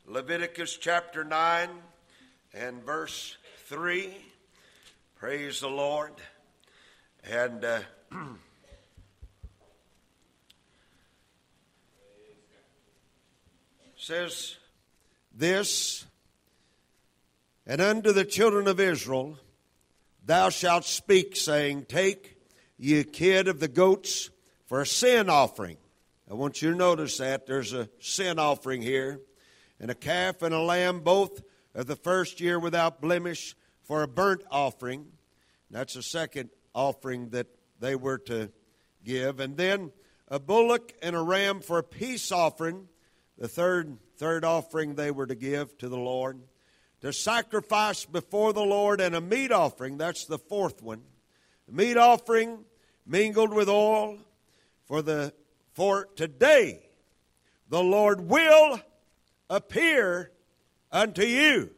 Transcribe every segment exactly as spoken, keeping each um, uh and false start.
Leviticus chapter nine and verse three. Praise the Lord. And uh, says this, and unto the children of Israel thou shalt speak, saying, take ye a kid of the goats for a sin offering. I want you to notice that there's a sin offering here, and a calf and a lamb, both of the first year without blemish, for a burnt offering. That's the second offering that they were to give. And then a bullock and a ram for a peace offering, the third third offering they were to give to the Lord. To sacrifice before the Lord, and a meat offering, that's the fourth one. A meat offering mingled with oil, for the for today the Lord will appear unto you.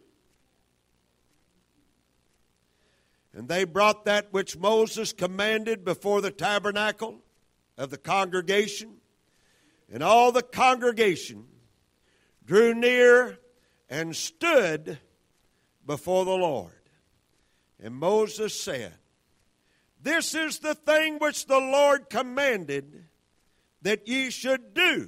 And they brought that which Moses commanded before the tabernacle of the congregation. And all the congregation drew near and stood before the Lord. And Moses said, this is the thing which the Lord commanded that ye should do.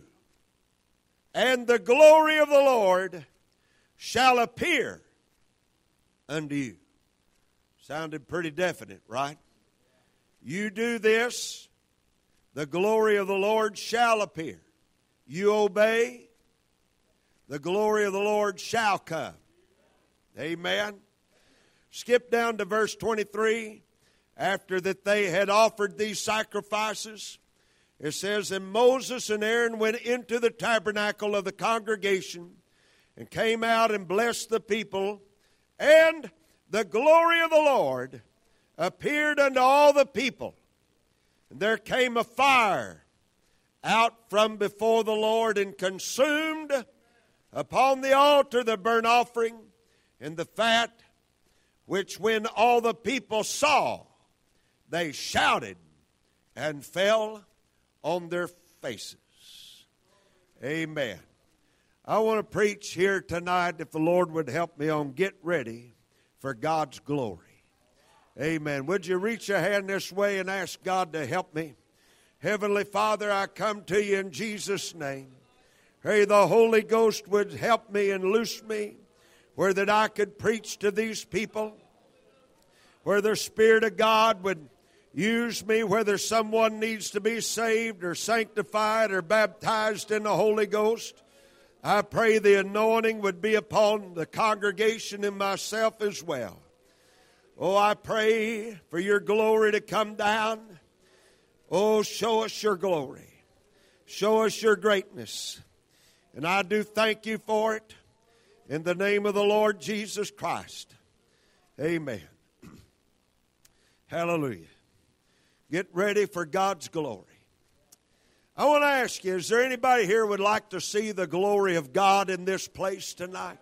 And the glory of the Lord shall appear unto you. Sounded pretty definite, right? You do this, the glory of the Lord shall appear. You obey, the glory of the Lord shall come. Amen. Skip down to verse twenty-three. After that they had offered these sacrifices, it says, and Moses and Aaron went into the tabernacle of the congregation and came out and blessed the people, and the glory of the Lord appeared unto all the people. And there came a fire out from before the Lord and consumed upon the altar the burnt offering and the fat, which when all the people saw, they shouted and fell on their faces. Amen. I want to preach here tonight, if the Lord would help me, on get ready for God's glory. Amen. Would you reach a hand this way and ask God to help me? Heavenly Father, I come to you in Jesus' name. Pray the Holy Ghost would help me and loose me where that I could preach to these people, where the Spirit of God would use me, whether someone needs to be saved or sanctified or baptized in the Holy Ghost. I pray the anointing would be upon the congregation and myself as well. Oh, I pray for your glory to come down. Oh, show us your glory. Show us your greatness. And I do thank you for it in the name of the Lord Jesus Christ. Amen. Hallelujah. Get ready for God's glory. I want to ask you, is there anybody here who would like to see the glory of God in this place tonight?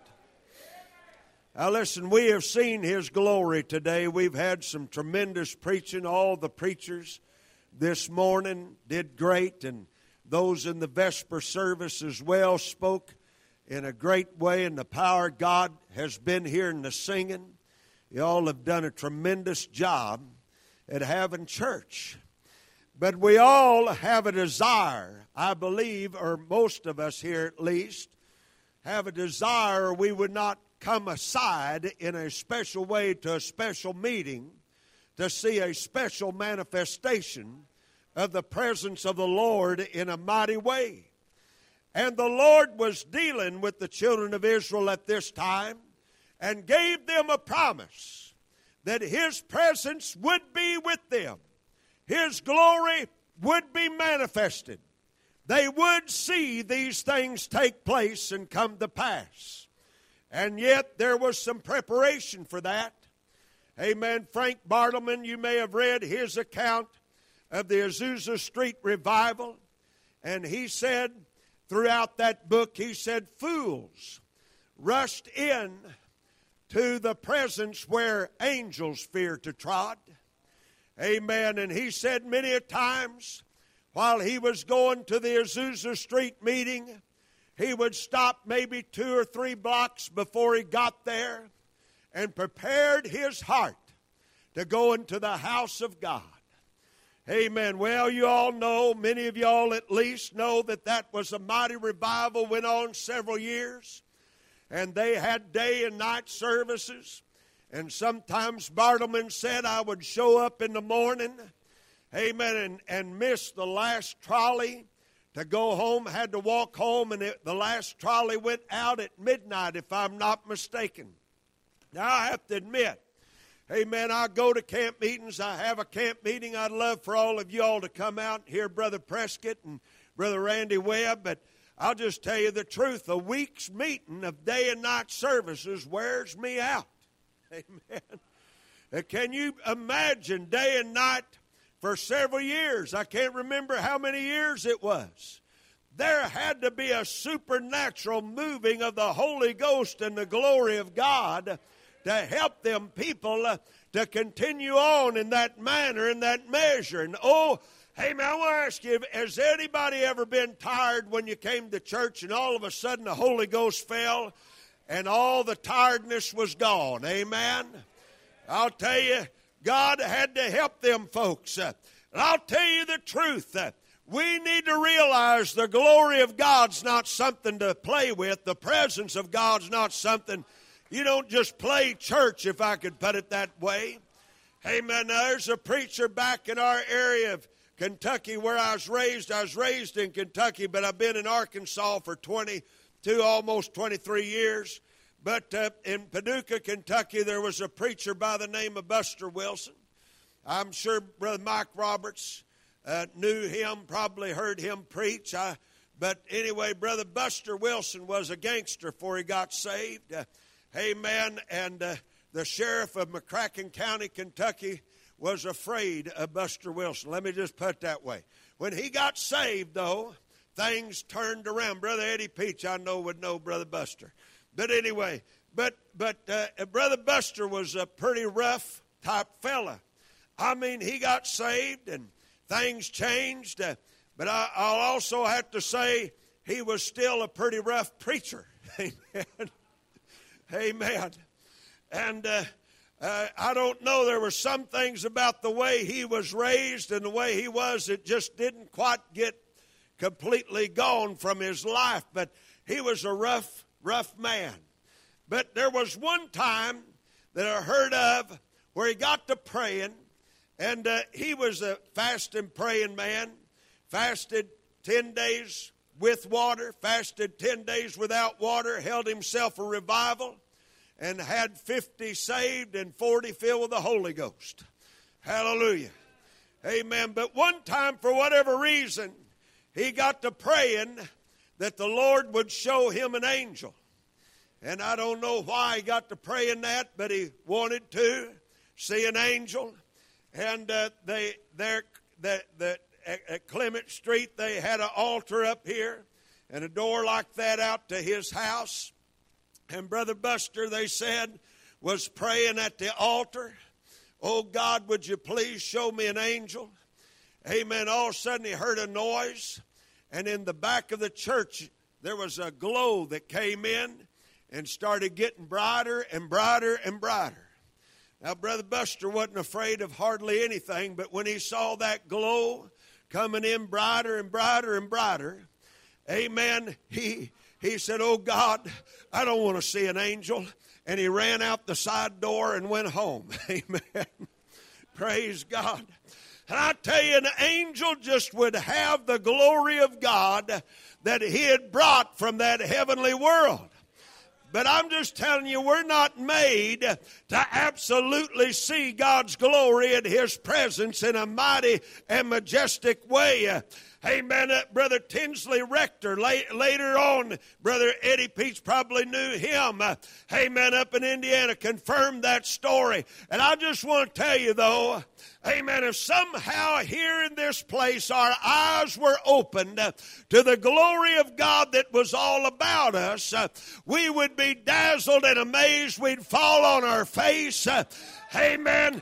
Now listen, we have seen His glory today. We've had some tremendous preaching. All the preachers this morning did great, and those in the Vesper service as well spoke in a great way, and the power of God has been here in the singing. You all have done a tremendous job at having church. But we all have a desire, I believe, or most of us here at least, have a desire we would not come aside in a special way to a special meeting to see a special manifestation of the presence of the Lord in a mighty way. And the Lord was dealing with the children of Israel at this time and gave them a promise that His presence would be with them. His glory would be manifested. They would see these things take place and come to pass. And yet there was some preparation for that. Amen. Frank Bartleman, you may have read his account of the Azusa Street revival. And he said, throughout that book, he said, fools rushed in to the presence where angels fear to trod. Amen. And he said many a times while he was going to the Azusa Street meeting, he would stop maybe two or three blocks before he got there and prepared his heart to go into the house of God. Amen. Well, you all know, many of y'all at least know that that was a mighty revival, went on several years. And they had day and night services. And sometimes Bartleman said I would show up in the morning, amen, and, and miss the last trolley to go home. Had to walk home, and it, the last trolley went out at midnight, if I'm not mistaken. Now, I have to admit, amen, I go to camp meetings. I have a camp meeting. I'd love for all of you all to come out and hear Brother Prescott and Brother Randy Webb. But I'll just tell you the truth. A week's meeting of day and night services wears me out. Amen. Can you imagine day and night for several years? I can't remember how many years it was. There had to be a supernatural moving of the Holy Ghost and the glory of God to help them people uh, to continue on in that manner, in that measure. And oh, hey man, I want to ask you, has anybody ever been tired when you came to church and all of a sudden the Holy Ghost fell and all the tiredness was gone? Amen. I'll tell you, God had to help them folks. Uh, and I'll tell you the truth. Uh, we need to realize the glory of God's not something to play with. The presence of God's not something. You don't just play church, if I could put it that way. Amen. Now, there's a preacher back in our area of Kentucky where I was raised. I was raised in Kentucky, but I've been in Arkansas for twenty-two, almost twenty-three years. But uh, in Paducah, Kentucky, there was a preacher by the name of Buster Wilson. I'm sure Brother Mike Roberts uh, knew him, probably heard him preach. I, but anyway, Brother Buster Wilson was a gangster before he got saved. Uh, Amen. And uh, the sheriff of McCracken County, Kentucky, was afraid of Buster Wilson. Let me just put it that way. When he got saved, though, things turned around. Brother Eddie Peach, I know, would know Brother Buster. But anyway, but but uh, Brother Buster was a pretty rough type fella. I mean, he got saved and things changed. Uh, but I, I'll also have to say he was still a pretty rough preacher. Amen. Amen. And uh, uh, I don't know, there were some things about the way he was raised and the way he was, it just didn't quite get completely gone from his life. But he was a rough, rough man. But there was one time that I heard of where he got to praying, and uh, he was a fasting, praying man, fasted ten days with water, fasted ten days without water, held himself a revival, and had fifty saved and forty filled with the Holy Ghost. Hallelujah. Amen. But one time, for whatever reason, he got to praying that the Lord would show him an angel. And I don't know why he got to praying that, but he wanted to see an angel. And uh, they there that that at Clement Street, they had an altar up here and a door like that out to his house. And Brother Buster, they said, was praying at the altar. Oh, God, would you please show me an angel? Amen. All of a sudden, he heard a noise. And in the back of the church, there was a glow that came in and started getting brighter and brighter and brighter. Now, Brother Buster wasn't afraid of hardly anything, but when he saw that glow coming in brighter and brighter and brighter, amen, he he said, oh, God, I don't want to see an angel. And he ran out the side door and went home. Amen. Praise God. And I tell you, an angel just would have the glory of God that he had brought from that heavenly world. But I'm just telling you, we're not made to absolutely see God's glory and his presence in a mighty and majestic way. Amen. Uh, Brother Tinsley Rector, la- later on, Brother Eddie Peach probably knew him. Uh, amen. Up in Indiana, confirmed that story. And I just want to tell you, though, amen, if somehow here in this place our eyes were opened uh, to the glory of God that was all about us, uh, we would be dazzled and amazed. We'd fall on our face. Uh, amen.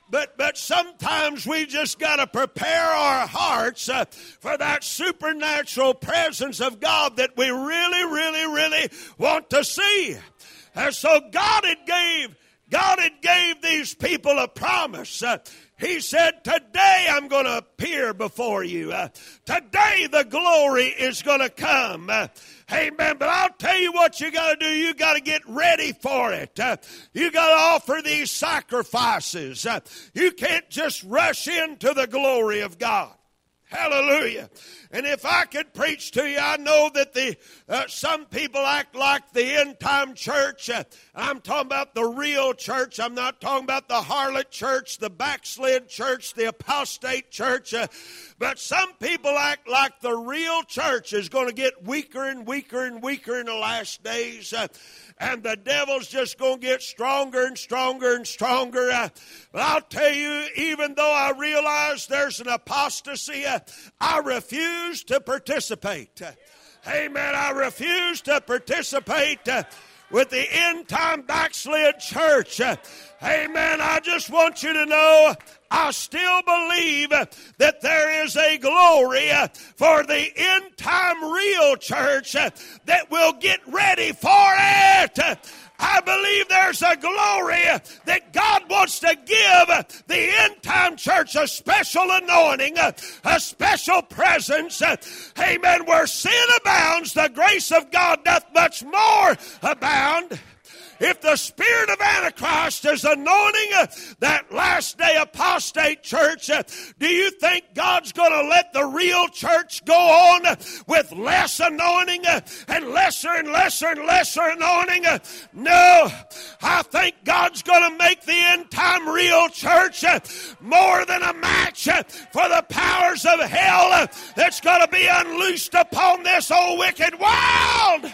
But but sometimes we just got to prepare our hearts uh, for that supernatural presence of God that we really, really, really want to see. And so God had gave God had gave these people a promise. Uh, He said, today I'm going to appear before you. Uh, today the glory is going to come. Uh, amen. But I'll tell you what you got to do. You got to get ready for it. Uh, you got to offer these sacrifices. Uh, you can't just rush into the glory of God. Hallelujah. And if I could preach to you, I know that the uh, some people act like the end-time church. Uh, I'm talking about the real church. I'm not talking about the harlot church, the backslid church, the apostate church. Uh, but some people act like the real church is going to get weaker and weaker and weaker in the last days. Uh, And the devil's just going to get stronger and stronger and stronger. Uh, but I'll tell you, even though I realize there's an apostasy, uh, I refuse to participate. Uh, amen. I refuse to participate uh, with the end-time backslid church. Uh, amen. I just want you to know, I still believe that there is a glory for the end-time real church that will get ready for it. I believe there's a glory that God wants to give the end-time church a special anointing, a special presence. Amen. Where sin abounds, the grace of God doth much more abound. If the spirit of Antichrist is anointing uh, that last day apostate church, uh, do you think God's going to let the real church go on uh, with less anointing uh, and lesser and lesser and lesser anointing? Uh, no, I think God's going to make the end-time real church uh, more than a match uh, for the powers of hell uh, that's going to be unloosed upon this old wicked world.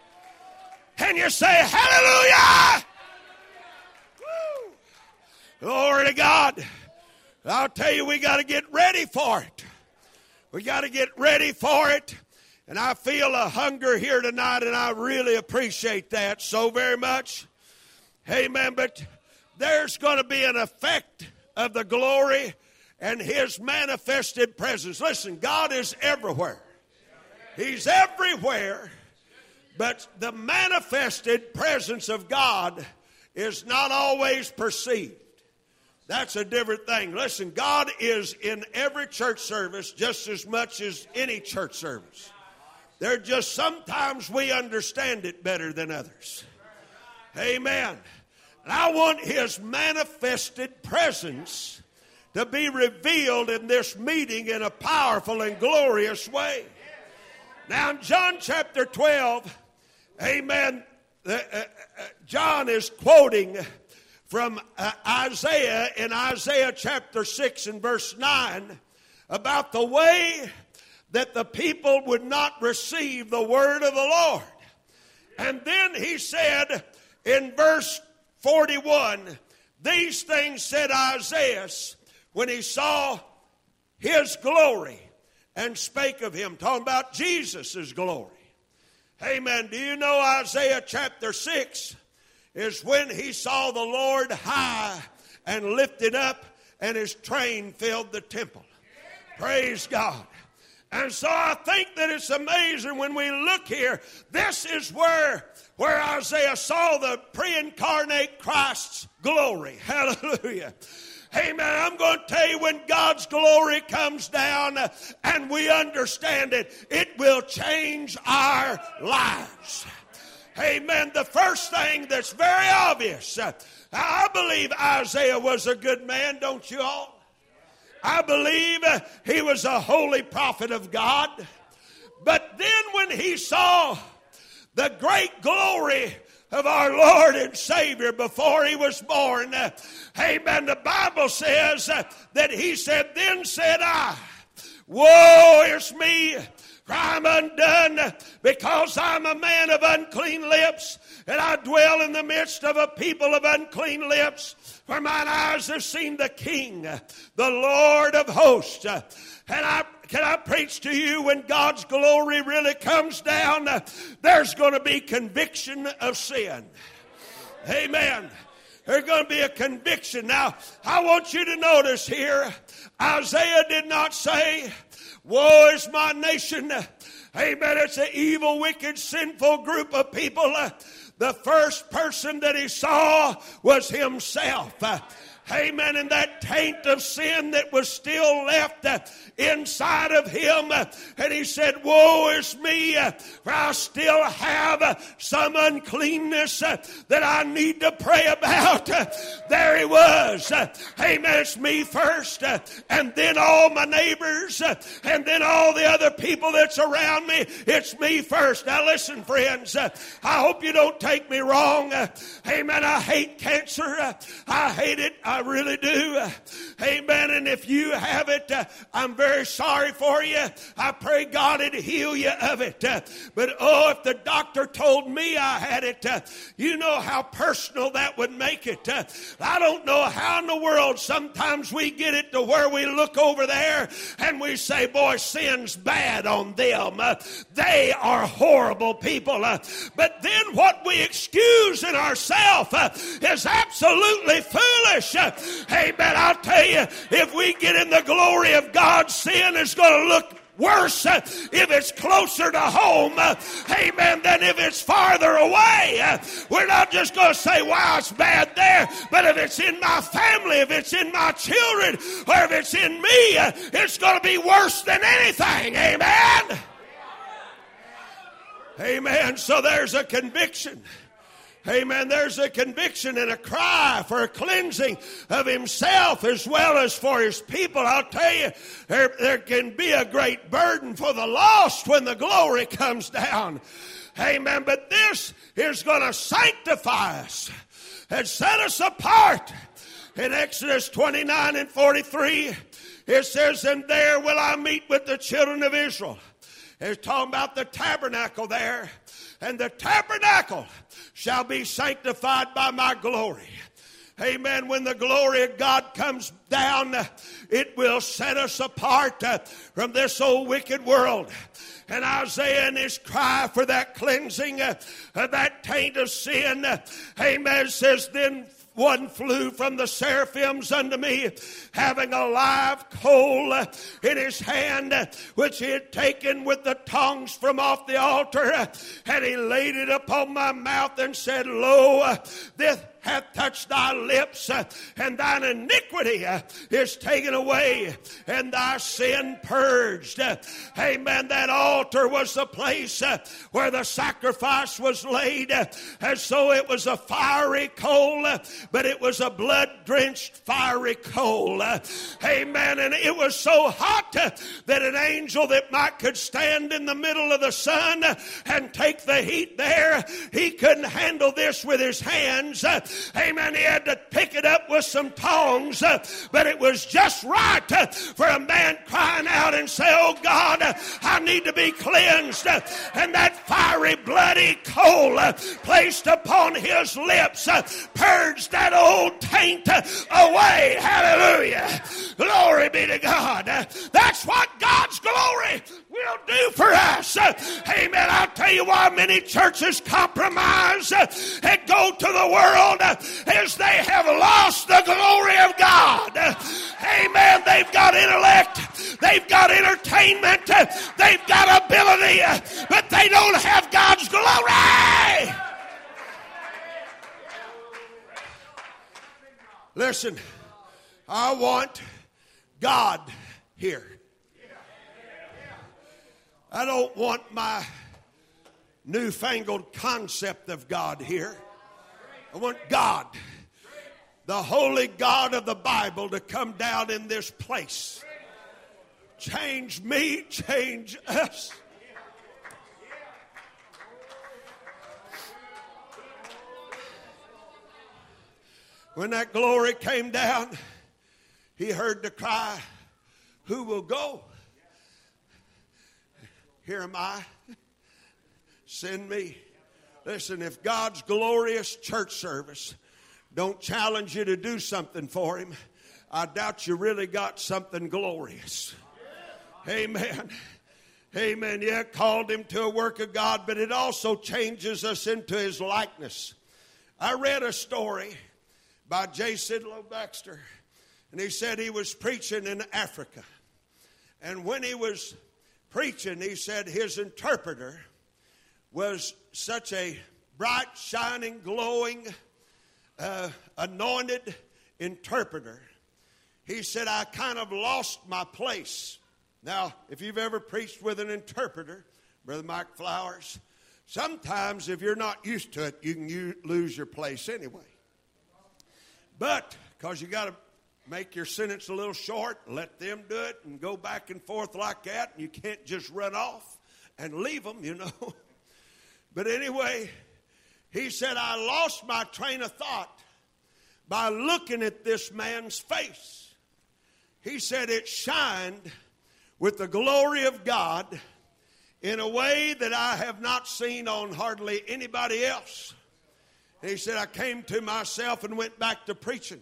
And you say, hallelujah! Woo. Glory to God. I'll tell you, we got to get ready for it. We got to get ready for it. And I feel a hunger here tonight, and I really appreciate that so very much. Amen. But there's going to be an effect of the glory and His manifested presence. Listen, God is everywhere. He's everywhere. But the manifested presence of God is not always perceived. That's a different thing. Listen, God is in every church service just as much as any church service. There just sometimes we understand it better than others. Amen. And I want His manifested presence to be revealed in this meeting in a powerful and glorious way. Now in John chapter twelve, amen, uh, uh, John is quoting from uh, Isaiah in Isaiah chapter six and verse nine about the way that the people would not receive the word of the Lord. And then he said in verse forty-one, these things said Isaiah when he saw His glory and spake of Him, talking about Jesus' glory. Amen. Do you know Isaiah chapter six is when he saw the Lord high and lifted up and His train filled the temple. Praise God. And so I think that it's amazing when we look here. This is where, where Isaiah saw the pre-incarnate Christ's glory. Hallelujah. Amen. I'm going to tell you, when God's glory comes down and we understand it, it will change our lives. Amen. The first thing that's very obvious, I believe Isaiah was a good man, don't you all? I believe he was a holy prophet of God. But then when he saw the great glory of our Lord and Savior before He was born, uh, amen, the Bible says uh, that he said, then said I, woe is me, for I'm undone, because I'm a man of unclean lips, and I dwell in the midst of a people of unclean lips. For mine eyes have seen the King, the Lord of hosts. And I can I preach to you, when God's glory really comes down, there's going to be conviction of sin. Amen. There's going to be a conviction. Now, I want you to notice here, Isaiah did not say, woe is my nation. Amen. It's an evil, wicked, sinful group of people. The first person that he saw was himself. Amen. And that taint of sin that was still left uh, inside of him. Uh, and he said, woe is me, uh, for I still have uh, some uncleanness uh, that I need to pray about. Uh, there he was. Uh, amen. It's me first, uh, and then all my neighbors, uh, and then all the other people that's around me. It's me first. Now listen, friends, uh, I hope you don't take me wrong. Uh, amen. I hate cancer. Uh, I hate it. I really do. Amen. And if you have it, uh, I'm very sorry for you. I pray God would heal you of it. Uh, but oh, if the doctor told me I had it, uh, you know how personal that would make it. Uh, I don't know how in the world sometimes we get it to where we look over there and we say, boy, sin's bad on them. Uh, they are horrible people. Uh, but then what we excuse in ourselves uh, is absolutely foolish. Uh, Amen. I'll tell you, if we get in the glory of God, sin is going to look worse uh, if it's closer to home, uh, amen, than if it's farther away. Uh, we're not just going to say, wow, it's bad there, but if it's in my family, if it's in my children, or if it's in me, uh, it's going to be worse than anything. Amen. Amen. So there's a conviction. Amen. There's a conviction and a cry for a cleansing of himself as well as for his people. I'll tell you, there, there can be a great burden for the lost when the glory comes down. Amen. But this is going to sanctify us and set us apart. In Exodus twenty-nine and forty-three, it says, and there will I meet with the children of Israel. It's talking about the tabernacle there. And the tabernacle shall be sanctified by my glory. Amen. When the glory of God comes down, it will set us apart from this old wicked world. And Isaiah in his cry for that cleansing of that taint of sin, amen, says, then one flew from the seraphims unto me, having a live coal in his hand, which he had taken with the tongs from off the altar. And he laid it upon my mouth and said, lo, this hath touched thy lips, and thine iniquity is taken away, and thy sin purged. Amen. That altar was the place where the sacrifice was laid, and so it was a fiery coal, but it was a blood-drenched fiery coal. Amen. And it was so hot that an angel that might could stand in the middle of the sun and take the heat there, he couldn't handle this with his hands. Amen. He had to pick it up with some tongs, uh, but it was just right uh, for a man crying out and say, oh God, uh, I need to be cleansed. Uh, and that fiery, bloody coal uh, placed upon his lips uh, purged that old taint uh, away. Hallelujah. Glory be to God. Uh, that's what God's glory will do for us. Uh, amen. I'll tell you why many churches compromise uh, and go to the world uh, is they have lost the glory of God. Uh, amen. They've got intellect. They've got entertainment. Uh, they've got ability. Uh, but they don't have God's glory. Listen, I want God here. I don't want my newfangled concept of God here. I want God, the holy God of the Bible, to come down in this place. Change me, change us. When that glory came down, he heard the cry, who will go? Here am I. Send me. Listen, if God's glorious church service don't challenge you to do something for him, I doubt you really got something glorious. Amen. Amen. Yeah, called him to a work of God, but it also changes us into his likeness. I read a story by J. Sidlow Baxter. And he said he was preaching in Africa. And when he was preaching, he said his interpreter was such a bright, shining, glowing, uh, anointed interpreter. He said, I kind of lost my place. Now, if you've ever preached with an interpreter, Brother Mike Flowers, sometimes if you're not used to it, you can u- lose your place anyway. But, because you got to make your sentence a little short, let them do it and go back and forth like that, and you can't just run off and leave them, you know. But anyway, he said, I lost my train of thought by looking at this man's face. He said it shined with the glory of God in a way that I have not seen on hardly anybody else. And he said, I came to myself and went back to preaching.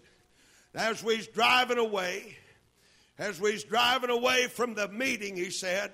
As we was driving away, as we was driving away from the meeting, he said,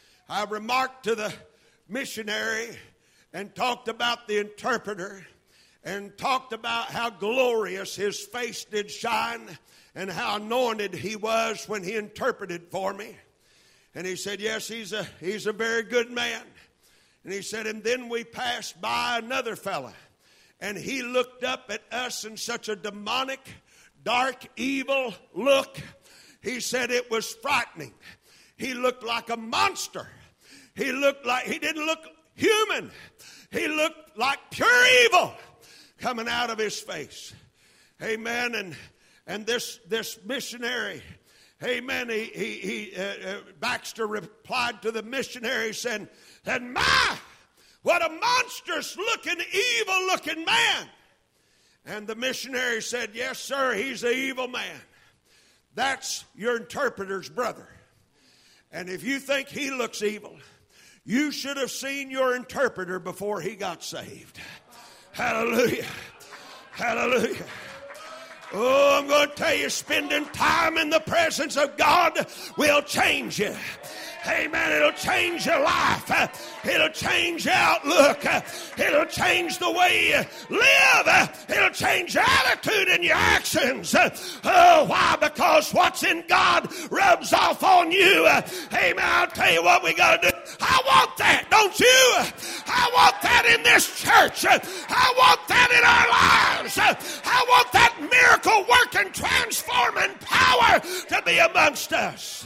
I remarked to the missionary and talked about the interpreter and talked about how glorious his face did shine and how anointed he was when he interpreted for me. And he said, yes, he's a, he's a very good man. And he said, and then we passed by another fella. And he looked up at us in such a demonic, dark, evil look. He said it was frightening. He looked like a monster. He looked like, he didn't look human. He looked like pure evil coming out of his face. Amen. And and this this missionary, amen, he, he, he uh, uh, Baxter replied to the missionary saying, and my, what a monstrous looking, evil looking man. And the missionary said, yes, sir, he's an evil man. That's your interpreter's brother. And if you think he looks evil, you should have seen your interpreter before he got saved. Hallelujah. Hallelujah. Oh, I'm going to tell you, spending time in the presence of God will change you. Amen. It'll change your life. It'll change your outlook. It'll change the way you live. It'll change your attitude and your actions. Oh, why? Because what's in God rubs off on you. Amen. I'll tell you what we got to do. I want that, don't you? I want that in this church. I want that in our lives. I want that miracle working, transforming power to be amongst us.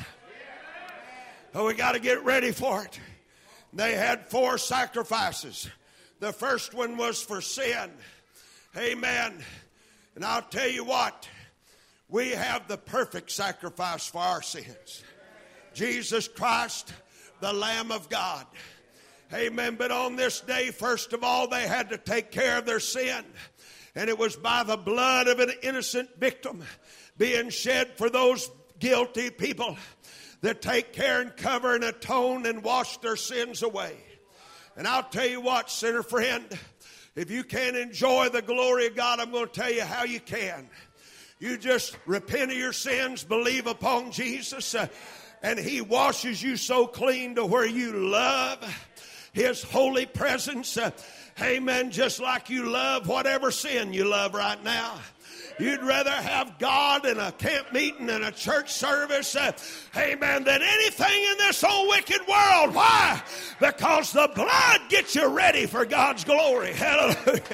Oh, we got to get ready for it. They had four sacrifices. The first one was for sin. Amen. And I'll tell you what, we have the perfect sacrifice for our sins. Jesus Christ, the Lamb of God. Amen. But on this day, first of all, they had to take care of their sin. And it was by the blood of an innocent victim being shed for those guilty people that take care and cover and atone and wash their sins away. And I'll tell you what, sinner friend, if you can't enjoy the glory of God, I'm going to tell you how you can. You just repent of your sins, believe upon Jesus, uh, and He washes you so clean to where you love His holy presence. Uh, amen. Just like you love whatever sin you love right now. You'd rather have God in a camp meeting and a church service, uh, amen, than anything in this old wicked world. Why? Because the blood gets you ready for God's glory. Hallelujah.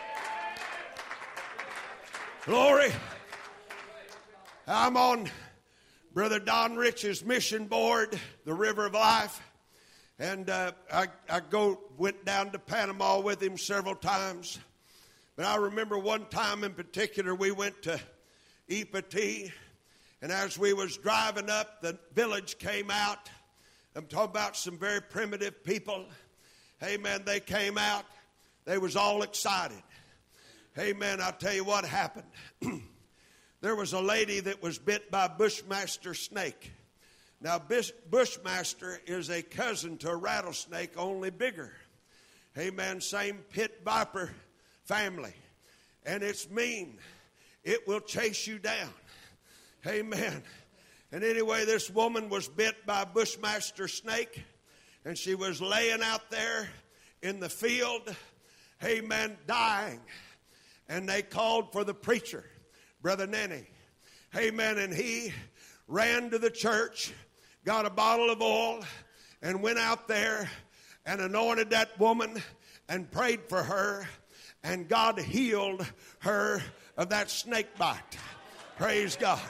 Glory. I'm on Brother Don Rich's mission board, the River of Life. And uh, I, I go went down to Panama with him several times. But I remember one time in particular, we went to Ipati, and as we was driving up, the village came out. I'm talking about some very primitive people. Amen. They came out. They was all excited. Amen. I'll tell you what happened. There was a lady that was bit by a bushmaster snake. Now, bushmaster is a cousin to a rattlesnake, only bigger. Amen. Same pit viper family. And it's mean. It will chase you down. Amen. And anyway, this woman was bit by a bushmaster snake. And she was laying out there in the field. Amen. Dying. and they called for the preacher, Brother Nenny. Amen. And he ran to the church, got a bottle of oil, and went out there and anointed that woman and prayed for her, and God healed her of that snake bite. Praise God.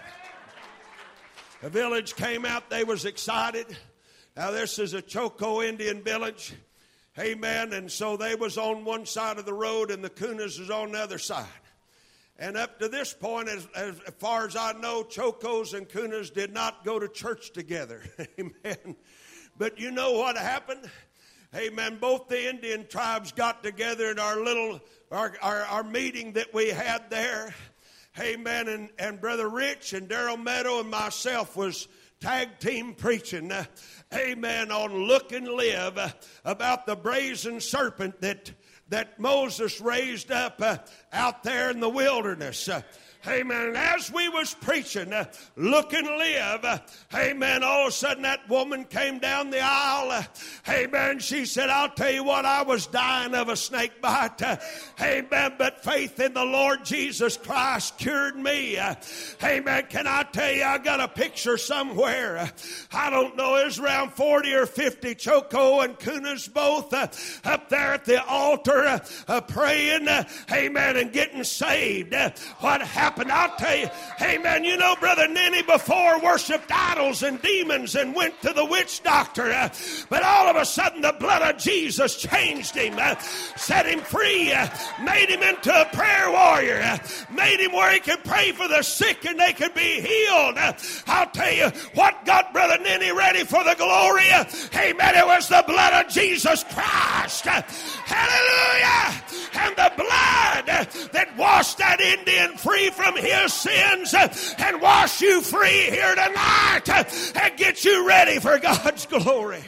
The village came out. They was excited. Now, this is a Choco Indian village. Amen. And so they was on one side of the road, and the Kunas was on the other side. And up to this point, as, as far as I know, Chocos and Kunas did not go to church together. Amen. But you know what happened? Amen. Both the Indian tribes got together in our little, our, our, our meeting that we had there. Amen. And, and Brother Rich and Darrell Meadow and myself was tag team preaching. Uh, amen. On Look and Live, uh, about the brazen serpent that that Moses raised up uh, out there in the wilderness. Uh, Amen. And as we was preaching, uh, Look and Live, uh, amen, all of a sudden that woman came down the aisle. Uh, amen. She said, I'll tell you what, I was dying of a snake bite. Uh, amen. But faith in the Lord Jesus Christ cured me. Uh, amen. Can I tell you, I got a picture somewhere. Uh, I don't know, it's around forty or fifty Choco and Kunas both uh, up there at the altar uh, uh, praying, uh, amen, and getting saved. Uh, what happened? I'll tell you, amen, you know, Brother Nenny before worshipped idols and demons and went to the witch doctor. Uh, but all of a sudden the blood of Jesus changed him, uh, set him free, uh, made him into a prayer warrior, uh, made him where he could pray for the sick and they could be healed. Uh, I'll tell you what got Brother Nenny ready for the glory. Uh, amen, it was the blood of Jesus Christ. Uh, hallelujah. And the blood uh, that washed that Indian free from his sins uh, and wash you free here tonight uh, and get you ready for God's glory.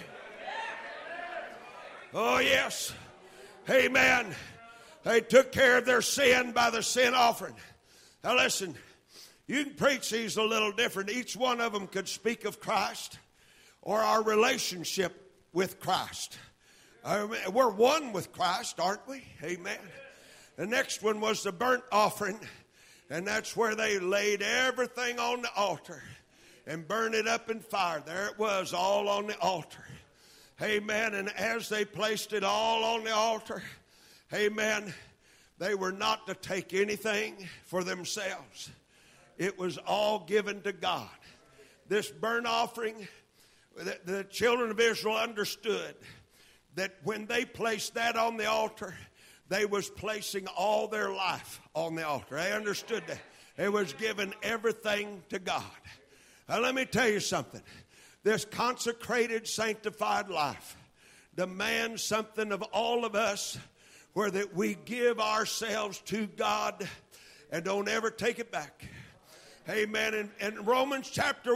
Oh, yes. Amen. They took care of their sin by the sin offering. Now, listen, you can preach these a little different. Each one of them could speak of Christ or our relationship with Christ. Uh, we're one with Christ, aren't we? Amen. The next one was the burnt offering. And that's where they laid everything on the altar and burned it up in fire. There it was, all on the altar. Amen. And as they placed it all on the altar, amen, they were not to take anything for themselves. It was all given to God. This burnt offering, the, the children of Israel understood that when they placed that on the altar, they was placing all their life on the altar. They understood that. It was giving everything to God. Now let me tell you something. This consecrated, sanctified life demands something of all of us, where that we give ourselves to God and don't ever take it back. Amen. In, in Romans chapter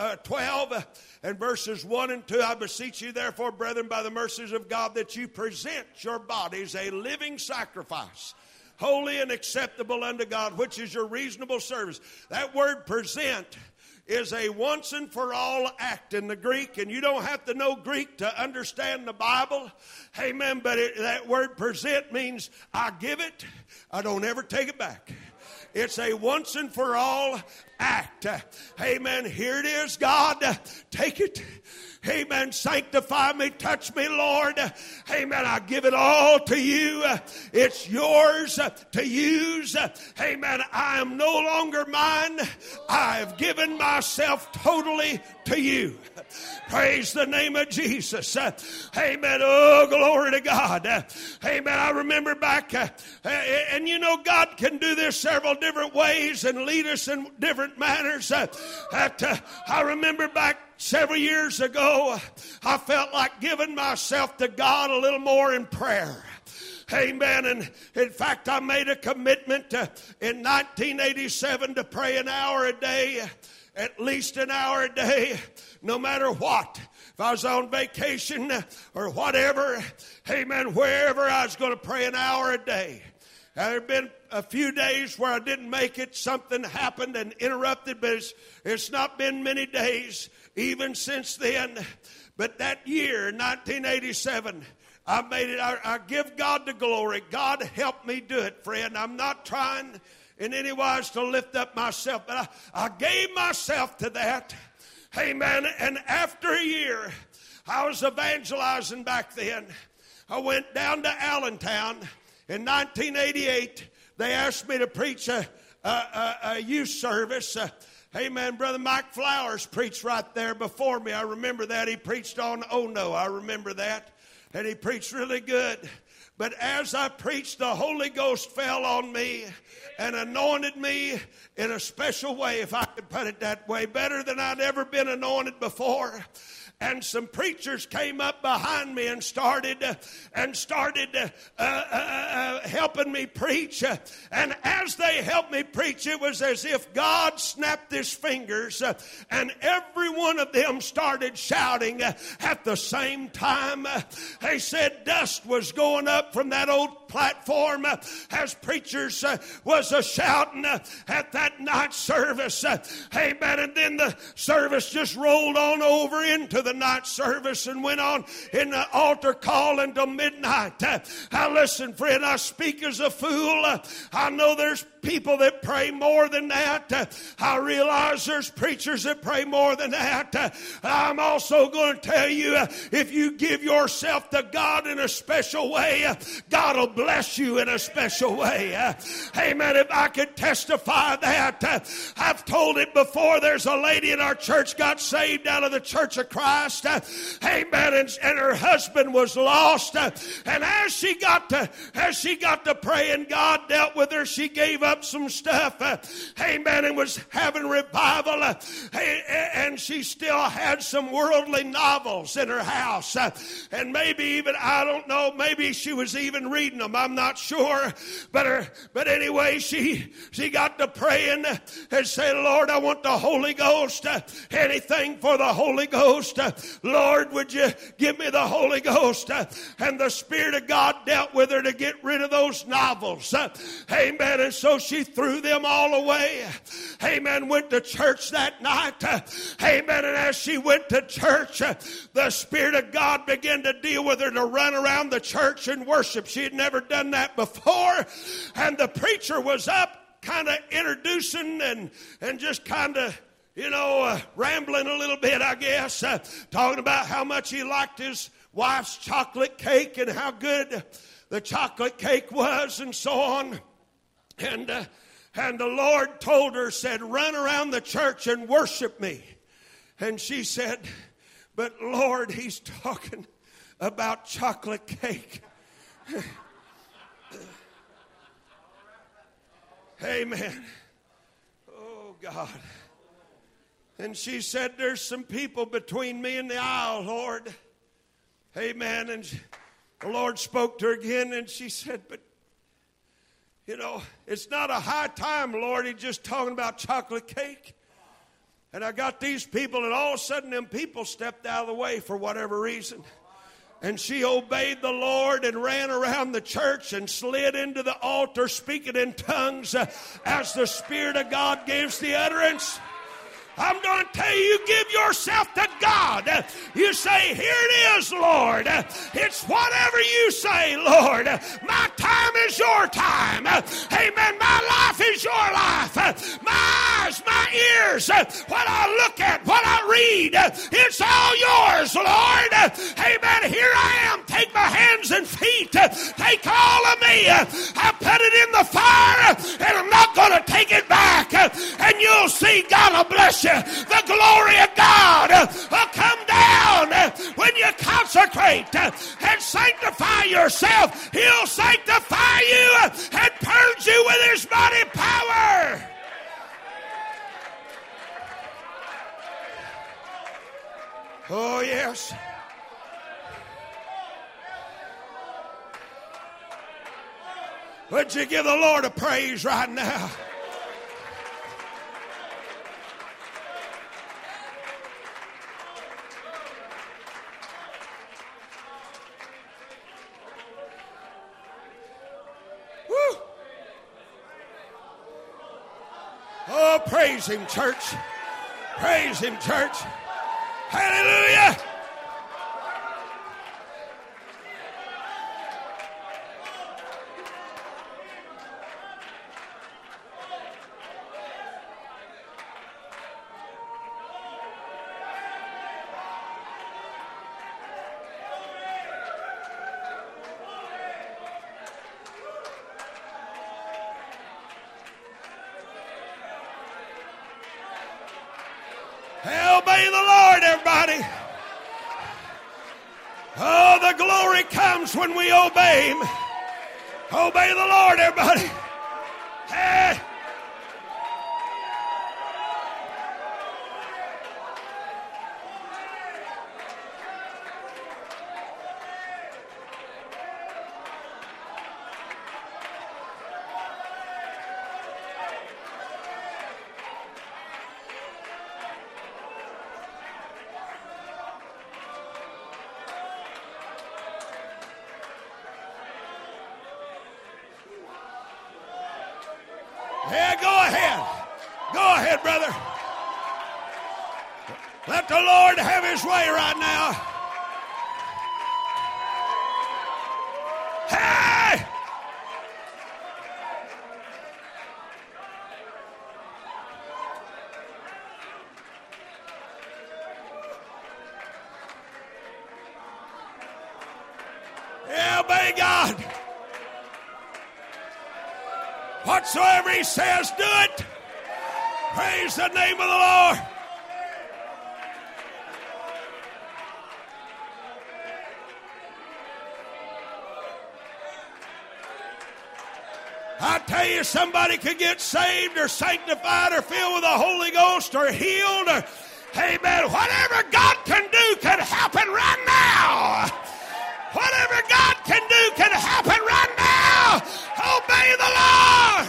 twelve and verses one and two, I beseech you, therefore, brethren, by the mercies of God, that you present your bodies a living sacrifice, holy and acceptable unto God, which is your reasonable service. That word present is a once and for all act in the Greek, and you don't have to know Greek to understand the Bible. Amen. But it, that word present means I give it, I don't ever take it back. It's a once and for all act. Amen. Here it is, God. Take it. Amen. Sanctify me. Touch me, Lord. Amen. I give it all to you. It's yours to use. Amen. I am no longer mine. I have given myself totally to you. Praise the name of Jesus. Amen. Oh, glory to God. Amen. I remember back, and you know, God can do this several different ways and lead us in different manners. I remember back several years ago, I felt like giving myself to God a little more in prayer. Amen. And in fact, I made a commitment uh, in nineteen eighty-seven to pray an hour a day, at least an hour a day, no matter what. If I was on vacation or whatever, amen, wherever, I was going to pray an hour a day. Now, there have been a few days where I didn't make it. Something happened and interrupted, but it's, it's not been many days even since then. But that year, nineteen eighty-seven, I made it. I, I give God the glory. God helped me do it, friend. I'm not trying in any wise to lift up myself, but I, I gave myself to that. Amen. And after a year, I was evangelizing back then. I went down to Allentown in nineteen eighty-eight. They asked me to preach a, a, a, a youth service. Uh, amen. Brother Mike Flowers preached right there before me. I remember that. He preached on Oh No. I remember that. And he preached really good. But as I preached, the Holy Ghost fell on me and anointed me in a special way, if I could put it that way, better than I'd ever been anointed before. And some preachers came up behind me and started uh, and started uh, uh, uh, helping me preach. Uh, and as they helped me preach, it was as if God snapped his fingers, uh, and every one of them started shouting uh, at the same time. Uh, they said dust was going up from that old platform uh, as preachers uh, was a shouting uh, at that night service. Uh, amen. And then the service just rolled on over into the night service and went on in the altar call until midnight. Uh, I listen, friend, I speak as a fool. Uh, I know there's people that pray more than that. Uh, I realize there's preachers that pray more than that. Uh, I'm also going to tell you, uh, if you give yourself to God in a special way, uh, God will bless you in a special way. Uh, amen. If I could testify that, uh, I've told it before. There's a lady in our church got saved out of the Church of Christ. Uh, amen. And, and her husband was lost. Uh, and as she got to, as she got to praying, God dealt with her. She gave up some stuff. Uh, amen. And was having revival. Uh, and she still had some worldly novels in her house. Uh, and maybe even, I don't know, maybe she was even reading them. I'm not sure. But her, but anyway, she, she got to praying and said, Lord, I want the Holy Ghost. Uh, anything for the Holy Ghost. Uh, Lord, would you give me the Holy Ghost? Uh, and the Spirit of God dealt with her to get rid of those novels. Uh, amen. And so she threw them all away. Amen. Went to church that night. Uh, amen. And as she went to church, uh, the Spirit of God began to deal with her to run around the church and worship. She had never done that before. And the preacher was up kind of introducing and, and just kind of, you know, uh, rambling a little bit, I guess, uh, talking about how much he liked his wife's chocolate cake and how good the chocolate cake was and so on. And, uh, and the Lord told her, said, run around the church and worship me. And she said, but Lord, he's talking about chocolate cake. Amen. Oh, God. And she said, there's some people between me and the aisle, Lord. Amen. And the Lord spoke to her again, and she said, but, you know, it's not a high time, Lord. He's just talking about chocolate cake. And I got these people, and all of a sudden them people stepped out of the way for whatever reason. And she obeyed the Lord and ran around the church and slid into the altar speaking in tongues uh, as the Spirit of God gives the utterance. I'm going to tell you, give yourself to God. You say, here it is, Lord. It's whatever you say, Lord. My time is your time. Amen. My life is your life. My eyes, my ears, what I look at, what I read, it's all yours, Lord. Amen. Here I am. Take my hands and feet. Take all of me. I put it in the fire, and I'm not going to take it back. And you'll see God will bless you. The glory of God will come down when you consecrate and sanctify yourself. He'll sanctify you and purge you with his mighty power. Oh, yes. Would you give the Lord a praise right now? Woo! Oh, praise him, church. Praise him, church. Hallelujah. Hey, obey the Lord, everybody. Oh, the glory comes when we obey Him. Obey the Lord, everybody. Hey. Yeah, go ahead. Go ahead, brother. Let the Lord have His way right now. Hey! Yeah, obey God. Whatsoever He says, do it. Praise the name of the Lord. I tell you, somebody could get saved or sanctified or filled with the Holy Ghost or healed or, amen, whatever God can do can happen right now. Whatever God can do can happen right now. Obey the Lord.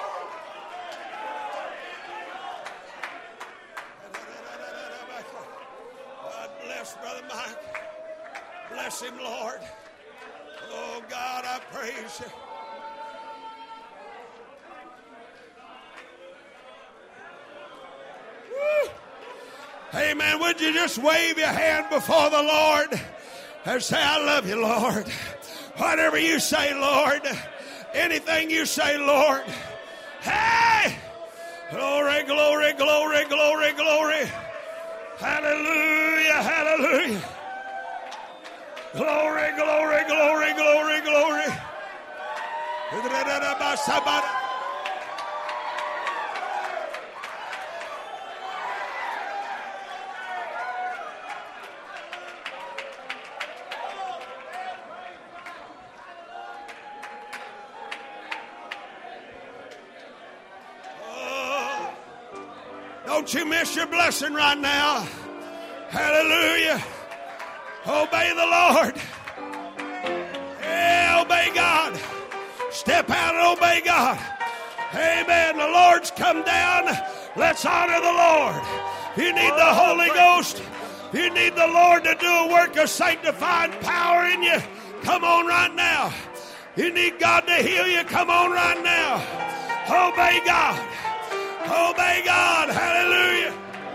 God bless Brother Mike. Bless him, Lord. Oh, God, I praise you. Woo. Amen. Would you just wave your hand before the Lord and say, I love you, Lord. Whatever you say, Lord. Anything you say, Lord. Hey! Glory, glory, glory, glory, glory. Hallelujah, hallelujah. Glory, glory, glory, glory, glory. Don't you miss your blessing right now. Hallelujah. Obey the Lord. Yeah, obey God. Step out and obey God. Amen. The Lord's come down. Let's honor the Lord. You need the Holy Ghost. You need the Lord to do a work of sanctifying power in you. Come on right now. You need God to heal you. Come on right now. Obey God. Obey God. Hallelujah.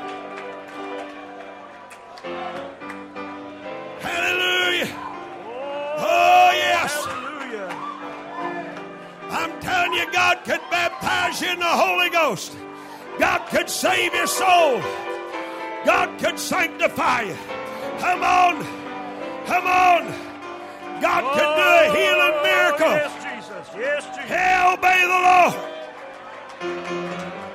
Hallelujah. Oh, yes. I'm telling you, God could baptize you in the Holy Ghost. God could save your soul. God could sanctify you. Come on. Come on. God could do a healing miracle. Yes, Jesus. Yes, Jesus. Hey, obey the Lord.